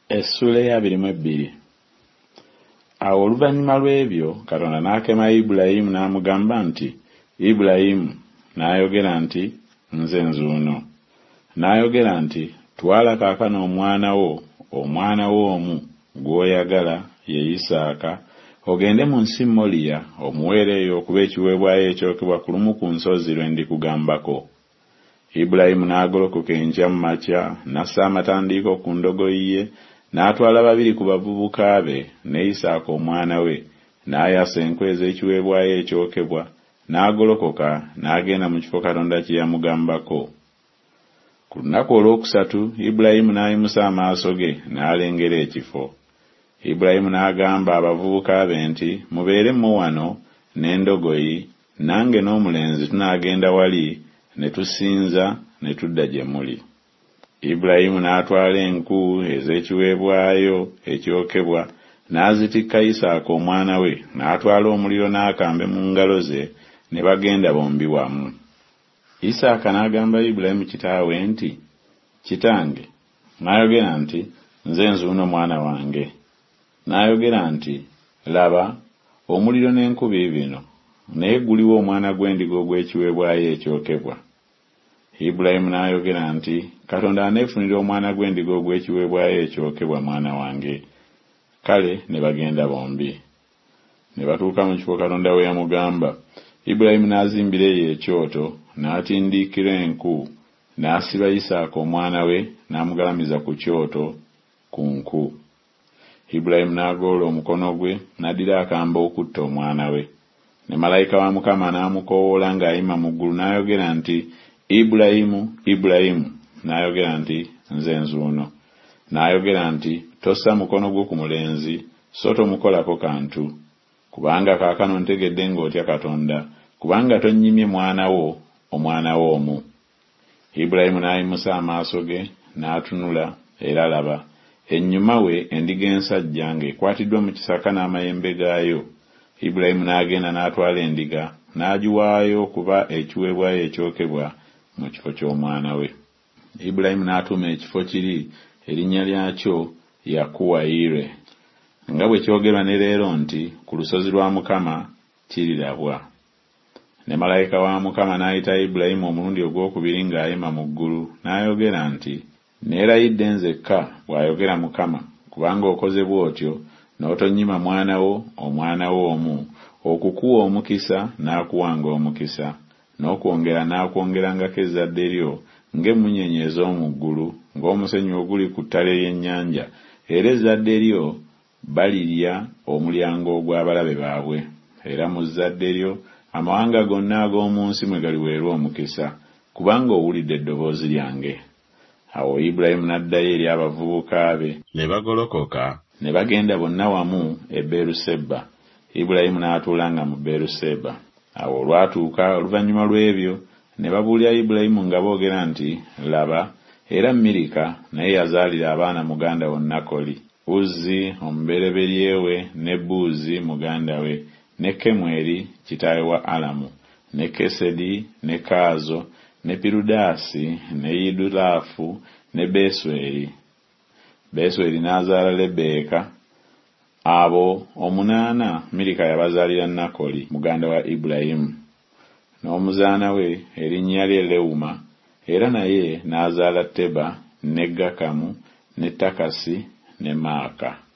Essula ya 22. Awo oluvannyuma lw'ebyo Katonda n'akema Ibulayimu n'amugamba nti, Ibulayimu, n'ayogera nti, nze nzuuno. N'ayogera nti, twala kaakano omwana wo omu gw'oyagala ye Isaaka, ogende mu nsi Moliya, omuweereeyo okuba ekiweebwayo ekyokebwa ku lumu ku nsozi lwe ndikugambako. Ibulayimu n'agolokoka enkya mu makya, n'assa amatandiiko ku ndogoyi ye, n'atwala babiri ku bavubuka be ne Isaaka omwana we, n'ayasa enkwe ez'ekiweebwayo ekyokebwa, n'agolokoka n'agenda mu kifo Katonda kye yamugambako. Ku lunaku olwokusatu Ibulayimu n'ayimusa amaaso ge n'alengera ekifo. Ibulayimu n'agamba abavubuka be nti, mubeeremu wano n'endogoyi, nange n'omulenzi tunaagenda wali ne tusinza ne tudda gye muli. Ibulayimu n'atwala enku ez'ekiweebwayo ekyokebwa n'azitikka Isaaka omwana we, n'atwala omuliro n'akambe mu ngalo ze, ne bagenda bombi wamu. Isaaka n'agamba Ibulayimu kitaawe nti, kitange. N'ayogera nti, nze nzuuno mwana wange. N'ayogera nti, laba, omuliro n'enku biibino, naye guliwo omwana gw'endiga ogw'ekiweebwayo ekyokebwa. Ibulayimu n'ayogera nti, Katonda aneefunira omwana gw'endiga ogw'ekiweebwayo ekyokebwa mwana wange. Kale ne bagenda bombi. Ne batuuka mu kifo Katonda we yamugamba. Ibulayimu n'azimbira eyo ekyoto, n'atindiikira enku, n'asiba Isaaka omwana we, n'amugalamiza ku kyoto ku nku. Ibulayimu n'agolola omukono gwe, n'addira akambe okutta omwana we. Ne malayika wa Mukama n'amukoowoola ng'ayima mu ggulu, n'ayogera nti, Ibulayimu, Ibulayimu. N'ayogera nti, nze nzuuno. N'ayogera nti, tossa mukono gwo ku mulenzi, so tomukolako kantu. Kubanga kaakano ntegedde ng'otya Katonda, kubanga tonnyimye omwana wo omu. Ibulayimu n'ayimusa amaaso ge, n'atunula, era laba, ennyuma we endiga ensajja ng'ekwatiddwa mu kisaka n'amayembe gaayo. Ibulayimu n'agenda n'atwala endiga, n'agiwaayo okuba ekiweebwayo ekyokebwa mu kifo ky'omwana we. Ibulayimu n'atuuma ekifo kiri erinnya lyakyo Yakuwayire, nga bwe kyogerwa ne leero nti, ku lusozi lwa Mukama kirirabwa. Ne malayika wa Mukama n'ayita Ibulayimu omulundi ogwokubiri ng'ayima mu ggulu, n'ayogera nti, neerayidde nzekka bw'ayogera Mukama, kubanga okoze bw'otyo, n'otonnyima omwana wo omu, okukuwa omukisa n'akuwanga omukisa, n'akwongerangako ezzadde lyo ng'emmunyenye ez'omu ggulu, ng'omusenyu oguli ku ttale ly'ennyanja, era ezzadde lyo balirya omulyango ogw'abalabe baabwe. Era mu zzadde lyo amawanga gonna ag'omu nsi mwe galiweerwa omukisa, kubanga owulidde eddoboozi lyange. Awo Ibulayimu n'addayo eri abavubuka be, ne bagolokoka ne bagenda bonna wamu e Beeruseba. Ibulayimu n'atuulanga mu Beeruseba. Awo olwatuuka oluvannyuma lw'ebyo, ne babuulira Ibulayimu nga boogera nti, laba, era Mirika naye yazaalira abaana muganda wo Nakoli, Uzzi omubereberye we, ne Buuzi muganda we, ne Kemweri kitaawe wa Alamu, ne Kesedi, ne Kaazo, ne Pirudaasi, ne Yidulaafu, ne Besweri. Besweri n'azaala Lebbeeka. Abo 8 Mirika yabazaalira Nakoli muganda wa Ibulayimu, n'omuzaana we erinnya lye Lewuma, era naye n'azaala Teba, ne Gakamu, ne Takasi, ne Maaka.